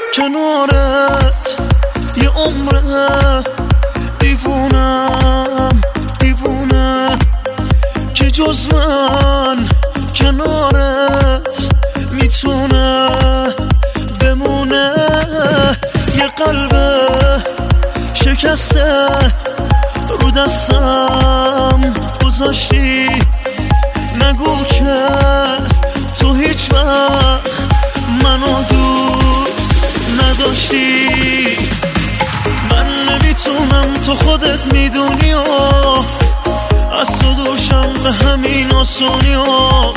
کنارت یه عمره، دیوونم دیوونه که جز من کنارت میتونه بمونه. یه قلب شکسته رو دستم گذاشتی، نگو که تو هیچ وقت منو دوست نداشتی. من نمیتونم، تو خودت میدونی و از تو دوشم به همین آسونی و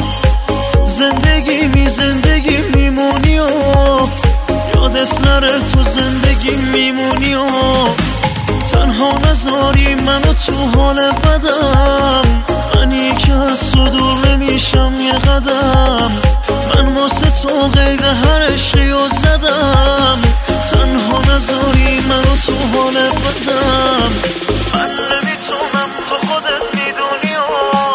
زندگی میمونی و یادت نره تو زندگی میمونی و تنها نذاری منو تو حال بدم. منی که از تو دور نمیشم یه قدم، من واسه تو قید هر عشقی و زدم. تنها نذاری منو تو حال بدم. من نمیتونم، تو خودت میدونی و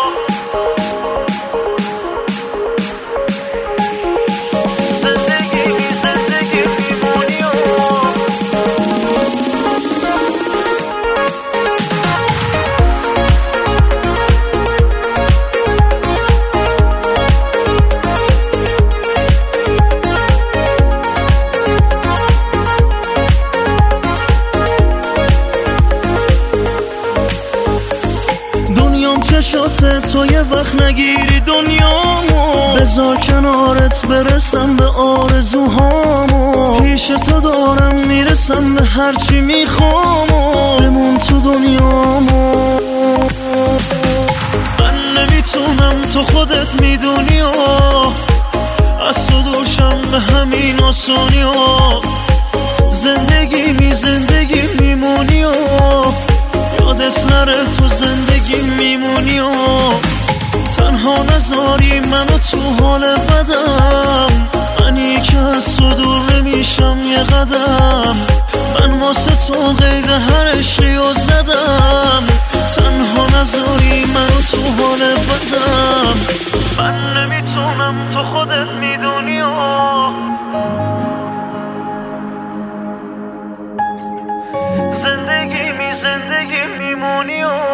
زندگی میمونی و چشاته تو یه وقت نگیری دنیامو، بذار کنارت برسم به آرزوهامو. پیش تو دارم میرسم به هرچی میخوامو، بمون تو دنیامو. من نمیتونم، تو خودت میدونی و از تو دوشم به همین آسونی و زندگی میمونی و یادت نره تو زندگی میمونی و تنها نذاری منو تو حال بدم. منی که از تو دور نمیشم یه قدم، من واسه تو قید هر عشقی و زدم. تنها نذاری منو تو حال بدم. من نمیتونم، تو خودت میدونی و زندگی میمونی و